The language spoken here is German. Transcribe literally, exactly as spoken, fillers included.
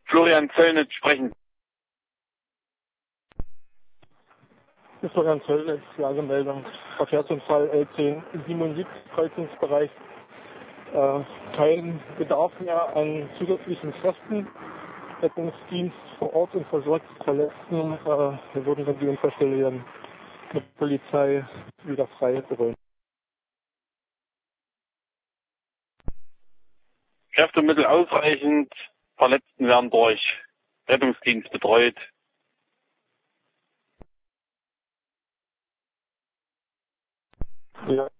Florian Zöllnitz sprechen. Hier ist Florian Zöllnitz, Lagemeldung, Verkehrsunfall L zehn siebenundsiebzig, Kreuzungsbereich. Äh, kein Bedarf mehr an zusätzlichen Kräften. Rettungsdienst vor Ort und versorgt Verletzten. Äh, wir würden dann die Unfallstelle dann mit Polizei wieder frei berollen. Kräftemittel ausreichend, Verletzten werden durch Rettungsdienst betreut. Ja.